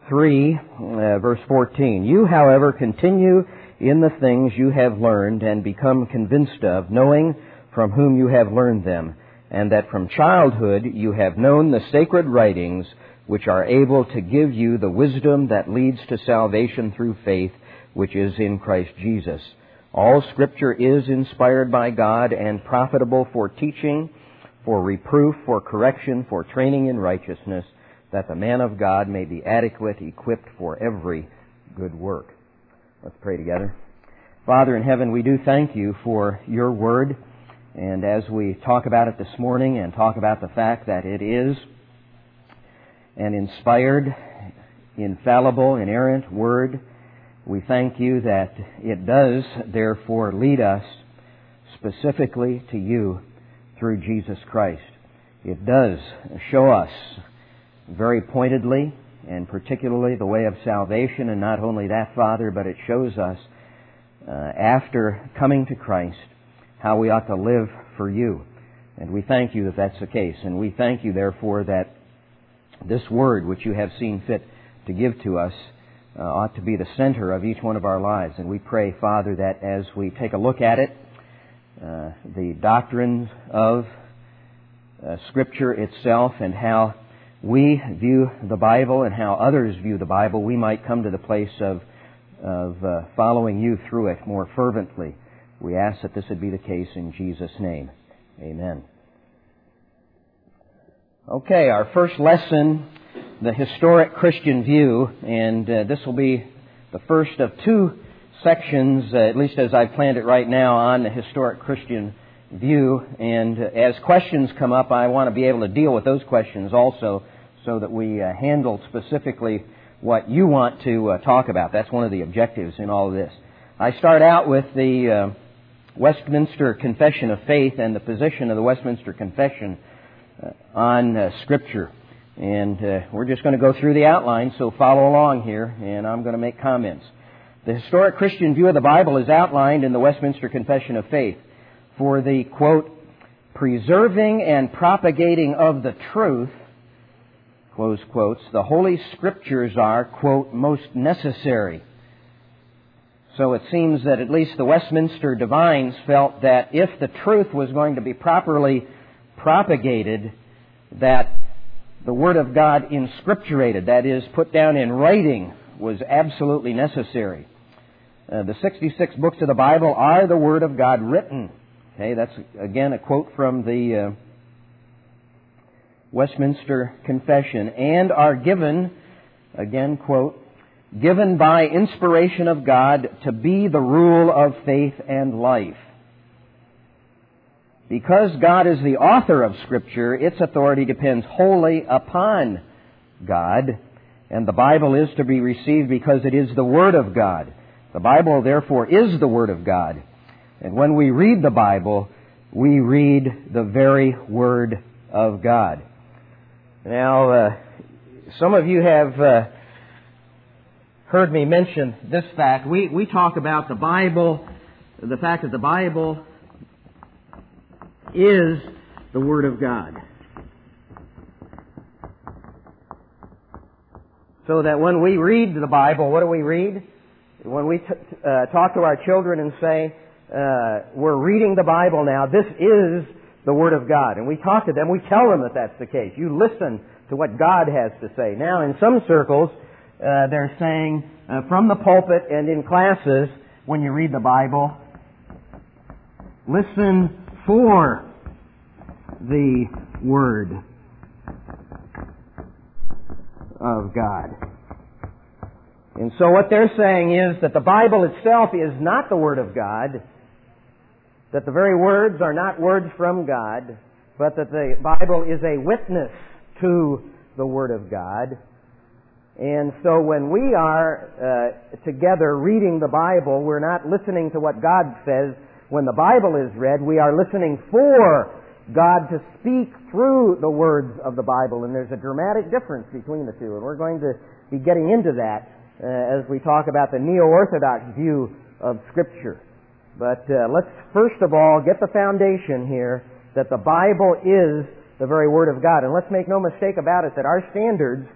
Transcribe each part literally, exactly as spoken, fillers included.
three, uh, verse fourteen. You, however, continue in the things you have learned and become convinced of, knowing from whom you have learned them, and that from childhood you have known the sacred writings, which are able to give you the wisdom that leads to salvation through faith, which is in Christ Jesus. All Scripture is inspired by God and profitable for teaching, for reproof, for correction, for training in righteousness, that the man of God may be adequate, equipped for every good work. Let's pray together. Father in heaven, we do thank you for your word. And as we talk about it this morning and talk about the fact that it is an inspired, infallible, inerrant word, we thank you that it does, therefore, lead us specifically to you through Jesus Christ. It does show us very pointedly and particularly the way of salvation, and not only that, Father, but it shows us uh, after coming to Christ how we ought to live for you. And we thank you that that's the case. And we thank you, therefore, that this word which you have seen fit to give to us uh, ought to be the center of each one of our lives. And we pray, Father, that as we take a look at it, uh, the doctrines of uh, Scripture itself and how we view the Bible and how others view the Bible, we might come to the place of, of uh, following you through it more fervently. We ask that this would be the case in Jesus' name. Amen. Okay, our first lesson, the historic Christian view, and uh, this will be the first of two sections, uh, at least as I've planned it right now, on the historic Christian view. And uh, as questions come up, I want to be able to deal with those questions also, so that we uh, handle specifically what you want to uh, talk about. That's one of the objectives in all of this. I start out with the uh, Westminster Confession of Faith and the position of the Westminster Confession uh, on uh, Scripture. And uh, we're just going to go through the outline, so follow along here, and I'm going to make comments. The historic Christian view of the Bible is outlined in the Westminster Confession of Faith. For the, quote, preserving and propagating of the truth, close quotes, the Holy Scriptures are, quote, most necessary. So it seems that at least the Westminster divines felt that if the truth was going to be properly propagated, that the Word of God inscripturated, that is, put down in writing, was absolutely necessary. Uh, the sixty-six books of the Bible are the Word of God written. Okay, that's, again, a quote from the uh, Westminster Confession, and are given, again, quote, given by inspiration of God to be the rule of faith and life. Because God is the author of Scripture, its authority depends wholly upon God, and the Bible is to be received because it is the Word of God. The Bible, therefore, is the Word of God. And when we read the Bible, we read the very Word of God. Now, uh, some of you have uh, heard me mention this fact. We, we talk about the Bible, the fact that the Bible is the Word of God. So that when we read the Bible, what do we read? When we t- uh, talk to our children and say, uh, we're reading the Bible now, this is the Word of God. And we talk to them, we tell them that that's the case. You listen to what God has to say. Now, in some circles, uh, they're saying uh, from the pulpit and in classes, when you read the Bible, listen for the Word of God. And so what they're saying is that the Bible itself is not the Word of God, that the very words are not words from God, but that the Bible is a witness to the Word of God. And so when we are uh, together reading the Bible, we're not listening to what God says. When the Bible is read, we are listening for God to speak through the words of the Bible. And there's a dramatic difference between the two. And we're going to be getting into that uh, as we talk about the neo-Orthodox view of Scripture. But uh, let's first of all get the foundation here that the Bible is the very Word of God. And let's make no mistake about it that our standards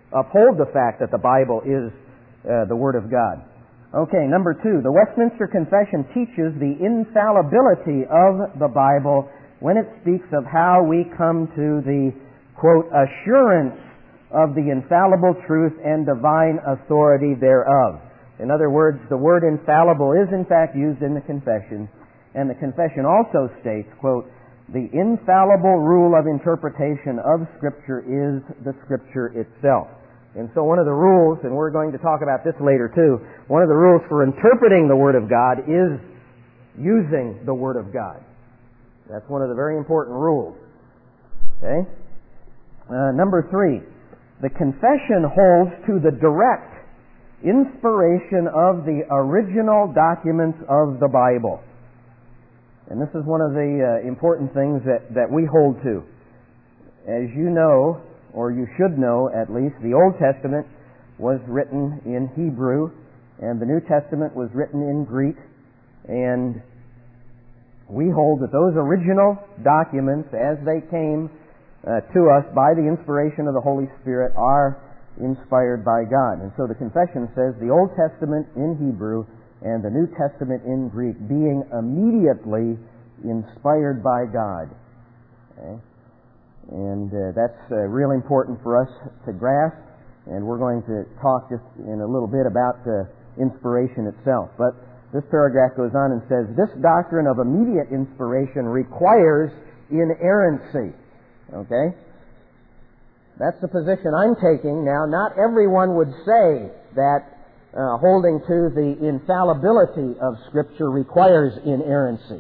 uphold the fact that the Bible is uh, the Word of God. Okay, number two, the Westminster Confession teaches the infallibility of the Bible when it speaks of how we come to the, quote, assurance of the infallible truth and divine authority thereof. In other words, the word infallible is in fact used in the confession, and the confession also states, quote, the infallible rule of interpretation of Scripture is the Scripture itself. And so one of the rules, and we're going to talk about this later too, one of the rules for interpreting the Word of God is using the Word of God. That's one of the very important rules. Okay? Uh, number three, the confession holds to the direct inspiration of the original documents of the Bible. And this is one of the uh, important things that, that we hold to. As you know, or you should know at least, the Old Testament was written in Hebrew, and the New Testament was written in Greek, and we hold that those original documents, as they came uh, to us by the inspiration of the Holy Spirit, are inspired by God. And so the confession says the Old Testament in Hebrew and the New Testament in Greek being immediately inspired by God. Okay? And uh, that's uh, real important for us to grasp, and we're going to talk just in a little bit about uh, inspiration itself. But this paragraph goes on and says, this doctrine of immediate inspiration requires inerrancy. Okay? That's the position I'm taking. Now, not everyone would say that uh, holding to the infallibility of Scripture requires inerrancy.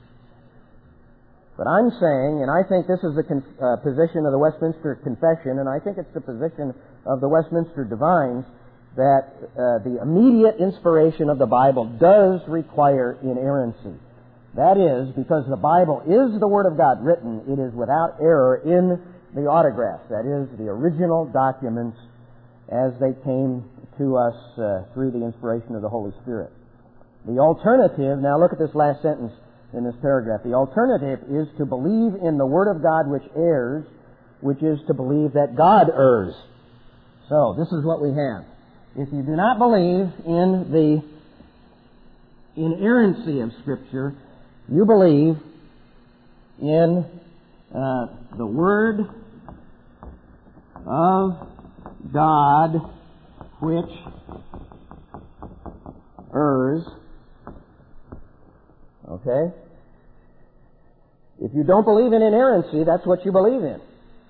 But I'm saying, and I think this is the con- uh, position of the Westminster Confession, and I think it's the position of the Westminster Divines, that uh, the immediate inspiration of the Bible does require inerrancy. That is, because the Bible is the Word of God written, it is without error in the autographs, that is, the original documents as they came to us uh, through the inspiration of the Holy Spirit. The alternative, now look at this last sentence in this paragraph, the alternative is to believe in the Word of God which errs, which is to believe that God errs. So, this is what we have. If you do not believe in the inerrancy of Scripture, you believe in uh, the Word of God which errs. Okay? If you don't believe in inerrancy, that's what you believe in.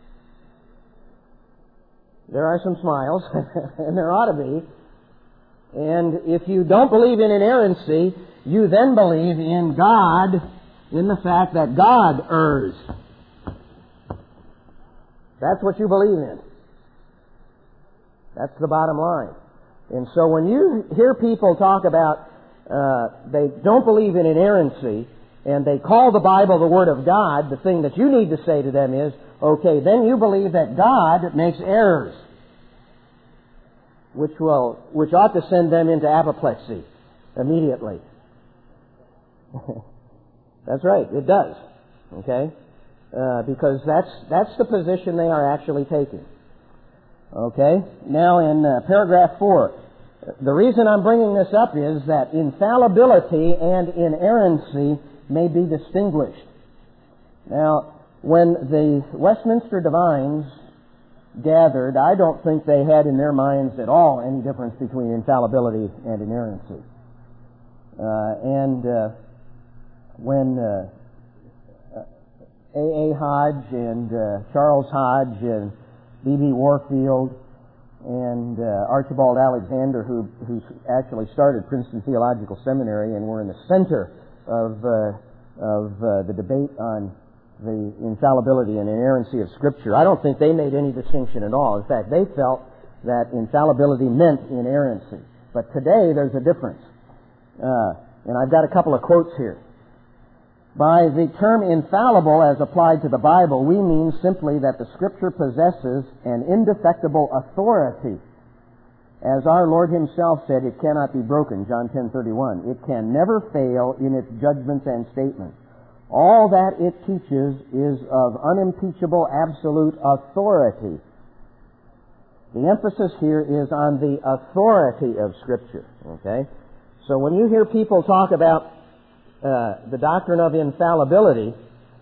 There are some smiles, and there ought to be. And if you don't believe in inerrancy, you then believe in God, in the fact that God errs. That's what you believe in. That's the bottom line. And so when you hear people talk about uh, they don't believe in inerrancy, and they call the Bible the Word of God, the thing that you need to say to them is, okay, then you believe that God makes errors, which will, which ought to send them into apoplexy immediately. That's right, it does. Okay? Uh, because that's, that's the position they are actually taking. Okay? Now in uh, paragraph four, the reason I'm bringing this up is that infallibility and inerrancy may be distinguished. Now, when the Westminster Divines gathered, I don't think they had in their minds at all any difference between infallibility and inerrancy. Uh, and uh, when uh, A A Hodge and uh, Charles Hodge and B B Warfield and uh, Archibald Alexander, who who actually started Princeton Theological Seminary and were in the center of uh, of uh, the debate on the infallibility and inerrancy of Scripture. I don't think they made any distinction at all. In fact, they felt that infallibility meant inerrancy. But today there's a difference. Uh, and I've got a couple of quotes here. By the term infallible as applied to the Bible, we mean simply that the Scripture possesses an indefectible authority. As our Lord Himself said, it cannot be broken, John ten thirty-one. It can never fail in its judgments and statements. All that it teaches is of unimpeachable absolute authority. The emphasis here is on the authority of Scripture, okay? So when you hear people talk about uh, the doctrine of infallibility,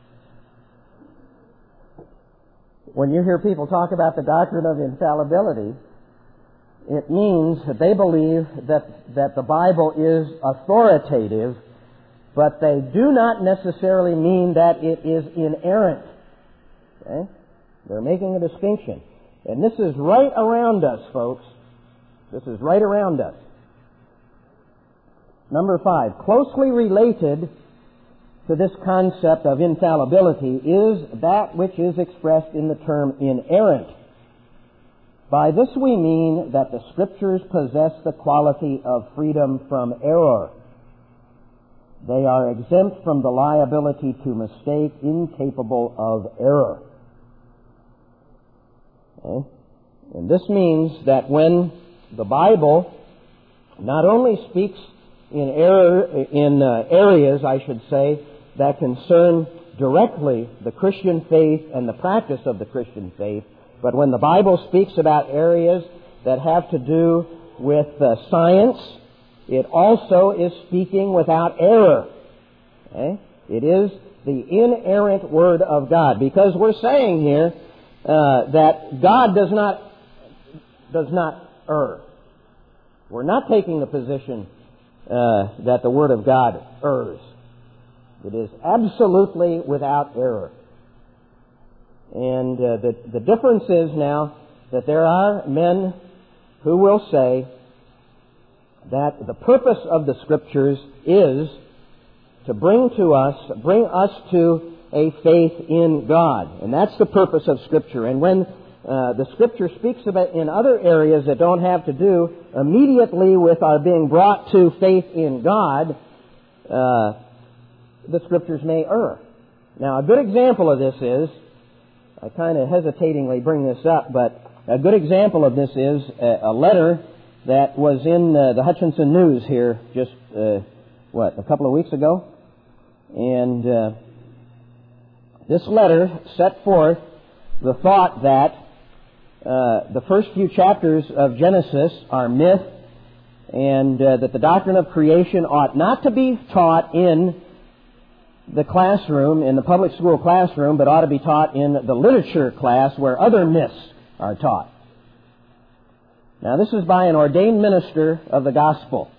when you hear people talk about the doctrine of infallibility, it means that they believe that, that the Bible is authoritative, but they do not necessarily mean that it is inerrant. Okay? They're making a distinction. And this is right around us, folks. This is right around us. Number five, closely related to this concept of infallibility is that which is expressed in the term inerrant. By this we mean that the Scriptures possess the quality of freedom from error. They are exempt from the liability to mistake, incapable of error. Okay? And this means that when the Bible not only speaks in error, in uh, areas, I should say, that concern directly the Christian faith and the practice of the Christian faith, but when the Bible speaks about areas that have to do with uh, science, it also is speaking without error. Okay? It is the inerrant Word of God, because we're saying here uh, that God does not does not err. We're not taking the position uh, that the Word of God errs. It is absolutely without error. And uh, the, the difference is now that there are men who will say that the purpose of the Scriptures is to bring to us, bring us to a faith in God. And that's the purpose of Scripture. And when uh, the Scripture speaks about in other areas that don't have to do immediately with our being brought to faith in God, uh, the Scriptures may err. Now, a good example of this is, I kind of hesitatingly bring this up, but a good example of this is a, a letter that was in uh, the Hutchinson News here just, uh, what, a couple of weeks ago? And uh, this letter set forth the thought that uh, the first few chapters of Genesis are myth, and uh, that the doctrine of creation ought not to be taught in the classroom, in the public school classroom, but ought to be taught in the literature class where other myths are taught. Now, this is by an ordained minister of the gospel.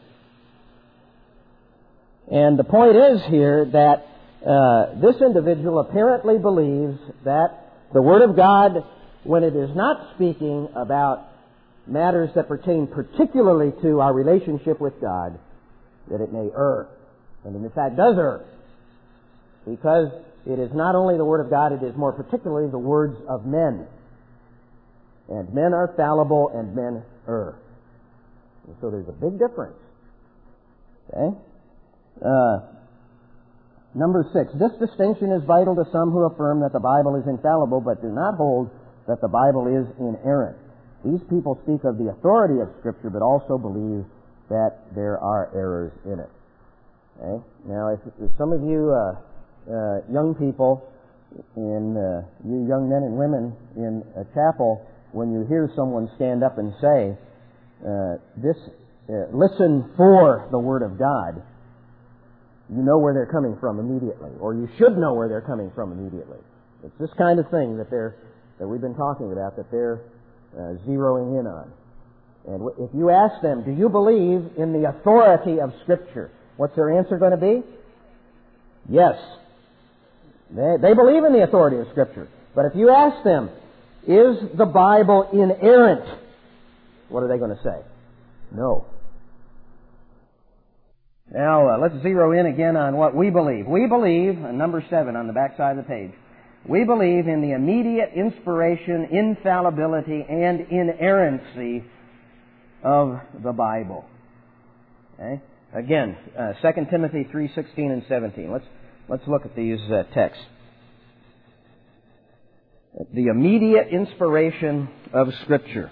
And the point is here that uh, this individual apparently believes that the Word of God, when it is not speaking about matters that pertain particularly to our relationship with God, that it may err. And in fact does err. Because it is not only the Word of God, it is more particularly the words of men. And men are fallible and men err. And so there's a big difference. Okay? Uh, number six. This distinction is vital to some who affirm that the Bible is infallible but do not hold that the Bible is inerrant. These people speak of the authority of Scripture but also believe that there are errors in it. Okay? Now, if, if some of you... Uh, Uh, young people, in uh, you young men and women in a chapel, when you hear someone stand up and say, uh, "This, uh, listen for the Word of God," you know where they're coming from immediately, or you should know where they're coming from immediately. It's this kind of thing that they're that we've been talking about, that they're uh, zeroing in on. And w- if you ask them, "Do you believe in the authority of Scripture?" what's their answer going to be? Yes. They, they believe in the authority of Scripture. But if you ask them, is the Bible inerrant? What are they going to say? No. Now, uh, let's zero in again on what we believe. We believe, uh, number seven on the back side of the page, we believe in the immediate inspiration, infallibility, and inerrancy of the Bible. Okay? Again, uh, Second Timothy three sixteen and seventeen. Let's Let's look at these uh, texts. The immediate inspiration of Scripture.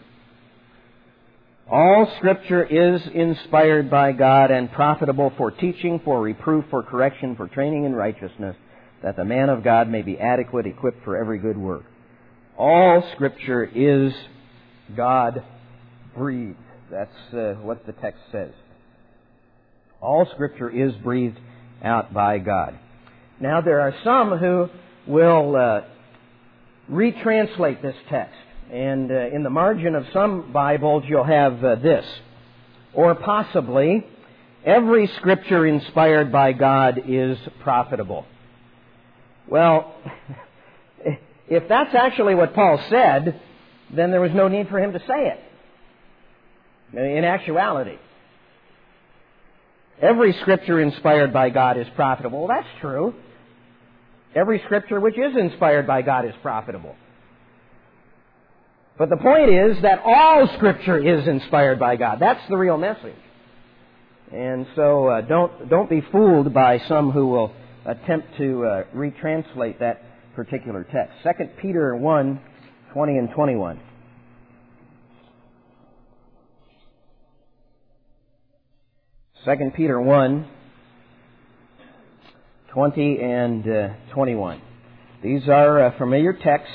All Scripture is inspired by God and profitable for teaching, for reproof, for correction, for training in righteousness, that the man of God may be adequate, equipped for every good work. All Scripture is God breathed. That's uh, what the text says. All Scripture is breathed out by God. Now, there are some who will uh, retranslate this text. And uh, in the margin of some Bibles, you'll have uh, this. Or possibly, every Scripture inspired by God is profitable. Well, if that's actually what Paul said, then there was no need for him to say it. In actuality, every Scripture inspired by God is profitable. Well, that's true. Every Scripture which is inspired by God is profitable. But the point is that all Scripture is inspired by God. That's the real message. And so uh, don't don't be fooled by some who will attempt to uh, retranslate that particular text. Second Peter one, twenty and twenty-one. Second Peter one, twenty and uh, twenty-one. These are uh, familiar texts.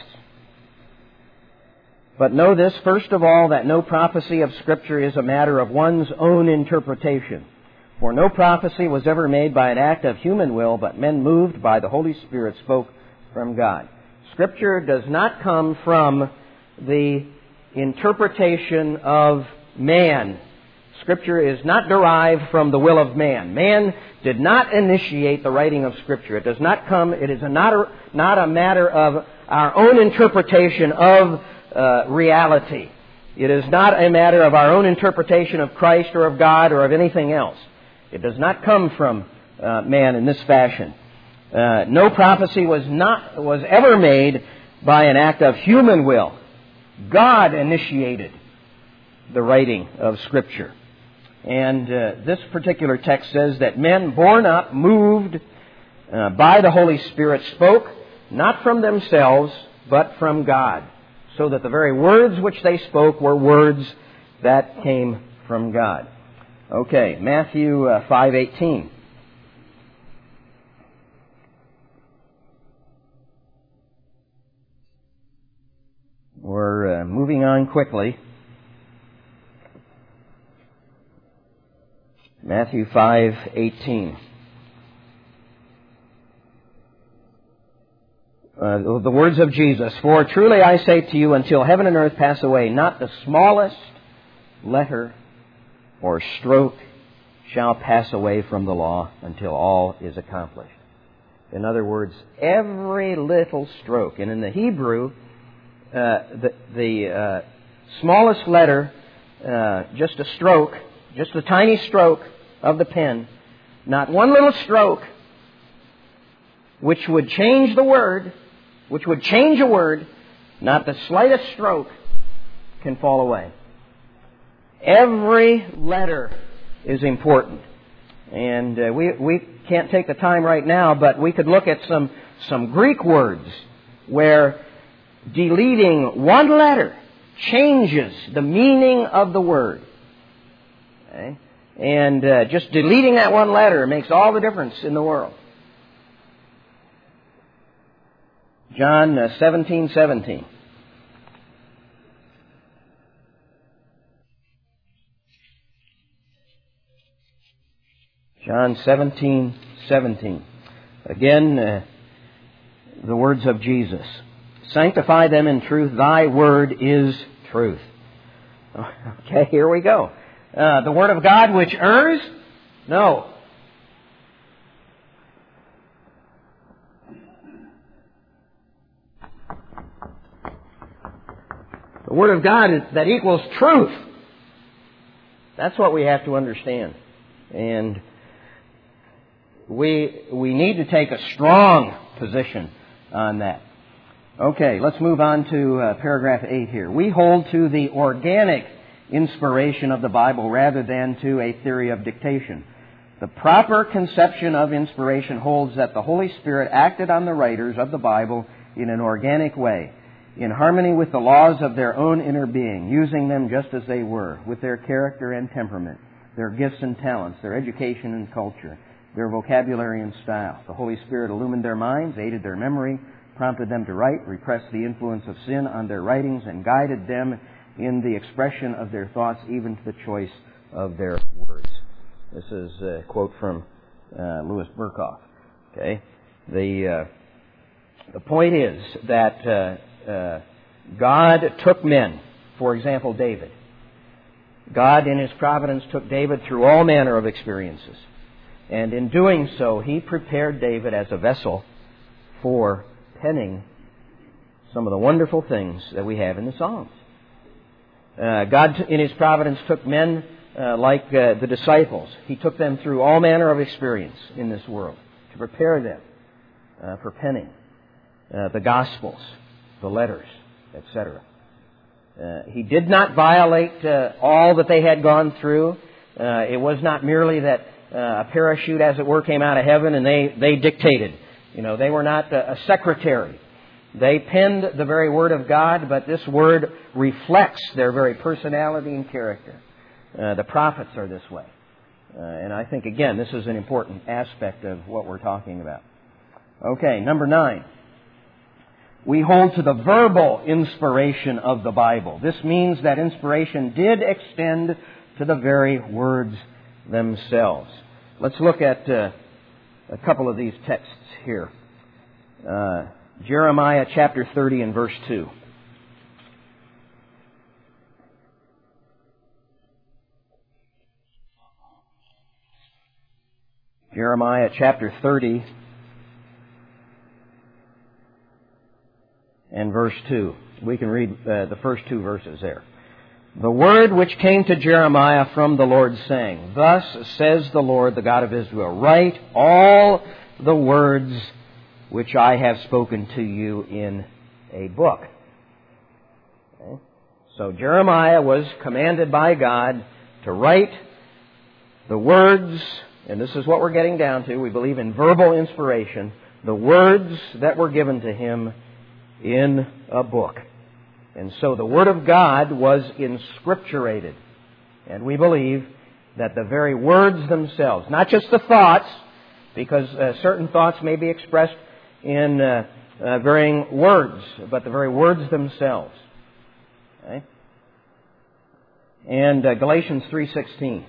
But know this, first of all, that no prophecy of Scripture is a matter of one's own interpretation. For no prophecy was ever made by an act of human will, but men moved by the Holy Spirit spoke from God. Scripture does not come from the interpretation of man. Scripture is not derived from the will of man. Man did not initiate the writing of Scripture. It does not come, it is a not, a, not a matter of our own interpretation of uh, reality. It is not a matter of our own interpretation of Christ or of God or of anything else. It does not come from uh, man in this fashion. Uh, no prophecy was not was ever made by an act of human will. God initiated the writing of Scripture. And uh, this particular text says that men born up, moved uh, by the Holy Spirit, spoke not from themselves, but from God. So that the very words which they spoke were words that came from God. Okay, Matthew uh, five eighteen. We're uh, moving on quickly. Matthew five eighteen. Uh, the words of Jesus, "For truly I say to you, until heaven and earth pass away, not the smallest letter or stroke shall pass away from the law until all is accomplished." In other words, every little stroke. And in the Hebrew, uh, the, the uh, smallest letter, uh, just a stroke, just a tiny stroke of the pen, not one little stroke, which would change the word, which would change a word, not the slightest stroke can fall away. Every letter is important. And uh, we we can't take the time right now, but we could look at some, some Greek words where deleting one letter changes the meaning of the word. Okay? And uh, just deleting that one letter makes all the difference in the world. John uh, seventeen seventeen. John seventeen seventeen. Again, uh, the words of Jesus. "Sanctify them in truth. Thy word is truth." Okay, here we go. Uh, the Word of God which errs? No. The Word of God is, that equals truth. That's what we have to understand. And we we need to take a strong position on that. Okay, let's move on to uh, paragraph eight here. We hold to the organic inspiration of the Bible rather than to a theory of dictation. The proper conception of inspiration holds that the Holy Spirit acted on the writers of the Bible in an organic way, in harmony with the laws of their own inner being, using them just as they were, with their character and temperament, their gifts and talents, their education and culture, their vocabulary and style. The Holy Spirit illumined their minds, aided their memory, prompted them to write, repressed the influence of sin on their writings, and guided them in the expression of their thoughts, even to the choice of their words. This is a quote from uh, Louis Berkhoff. Okay, the uh, the point is that uh, uh, God took men. For example, David. God, in His providence, took David through all manner of experiences, and in doing so, He prepared David as a vessel for penning some of the wonderful things that we have in the Psalms. Uh, God, in His providence, took men uh, like uh, the disciples. He took them through all manner of experience in this world to prepare them uh, for penning uh, the Gospels, the letters, et cetera. Uh, he did not violate uh, all that they had gone through. Uh, it was not merely that uh, a parachute, as it were, came out of heaven and they, they dictated. You know, they were not a, a secretary. They penned the very Word of God, but this Word reflects their very personality and character. Uh, the prophets are this way. Uh, and I think, again, this is an important aspect of what we're talking about. Okay, number nine. We hold to the verbal inspiration of the Bible. This means that inspiration did extend to the very words themselves. Let's look at uh, a couple of these texts here. Uh, Jeremiah chapter thirty and verse two. Jeremiah chapter thirty and verse two. We can read uh, the first two verses there. The word which came to Jeremiah from the Lord, saying, Thus says the Lord, the God of Israel, write all the words which I have spoken to you in a book. Okay. So Jeremiah was commanded by God to write the words, and this is what we're getting down to. We believe in verbal inspiration, the words that were given to him in a book. And so the Word of God was inscripturated. And we believe that the very words themselves, not just the thoughts, because uh, certain thoughts may be expressed in uh, uh, varying words, but the very words themselves. Okay? And uh, Galatians three sixteen.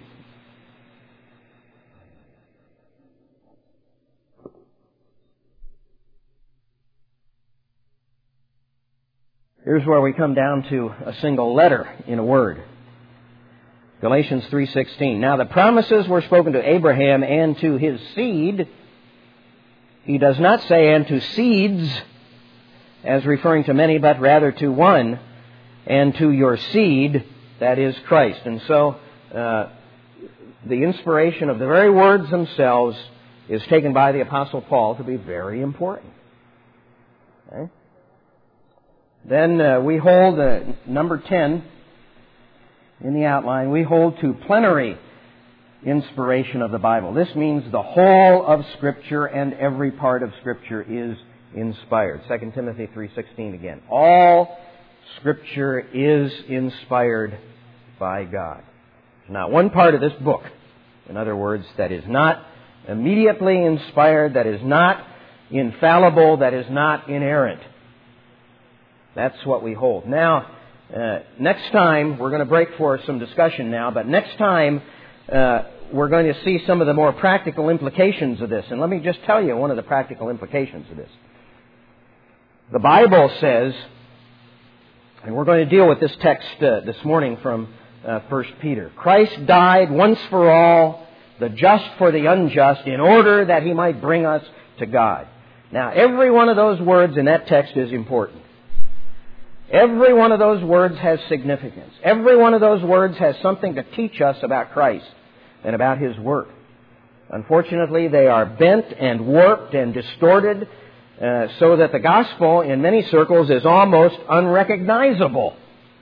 Here's where we come down to a single letter in a word. Galatians three sixteen. Now the promises were spoken to Abraham and to his seed. He does not say and to seeds, as referring to many, but rather to one, and to your seed, that is Christ. And so uh, the inspiration of the very words themselves is taken by the Apostle Paul to be very important. Okay? Then uh, we hold, uh, number ten in the outline, we hold to plenary inspiration of the Bible. This means the whole of Scripture and every part of Scripture is inspired. Second Timothy three sixteen again. All Scripture is inspired by God. There's not one part of this book, in other words, that is not immediately inspired, that is not infallible, that is not inerrant. That's what we hold. Now, uh, next time, we're going to break for some discussion now, but next time uh, we're going to see some of the more practical implications of this. And let me just tell you one of the practical implications of this. The Bible says, and we're going to deal with this text uh, this morning from uh, First Peter, Christ died once for all, the just for the unjust, in order that He might bring us to God. Now, every one of those words in that text is important. Every one of those words has significance. Every one of those words has something to teach us about Christ and about His work. Unfortunately, they are bent and warped and distorted uh, so that the gospel in many circles is almost unrecognizable.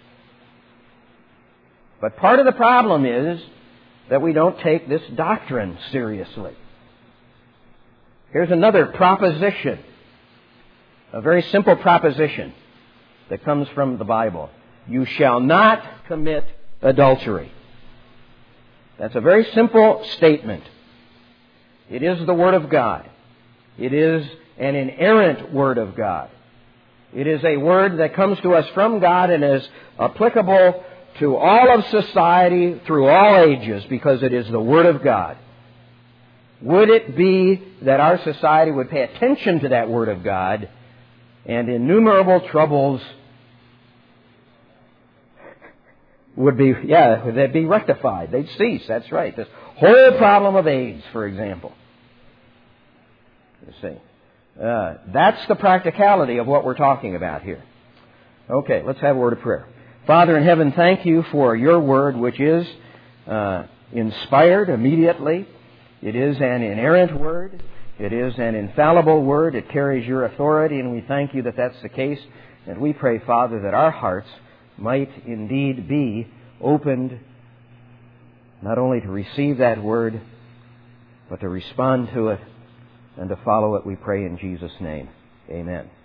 But part of the problem is that we don't take this doctrine seriously. Here's another proposition, a very simple proposition that comes from the Bible. You shall not commit adultery. That's a very simple statement. It is the Word of God. It is an inerrant Word of God. It is a word that comes to us from God and is applicable to all of society through all ages because it is the Word of God. Would it be that our society would pay attention to that Word of God and innumerable troubles would be, yeah, they'd be rectified. They'd cease. That's right. This whole problem of AIDS, for example. You see. Uh, that's the practicality of what we're talking about here. Okay, let's have a word of prayer. Father in heaven, thank you for your word, which is uh, inspired immediately. It is an inerrant word. It is an infallible word. It carries your authority, and we thank you that that's the case. And we pray, Father, that our hearts might indeed be opened not only to receive that word, but to respond to it and to follow it, we pray in Jesus' name. Amen.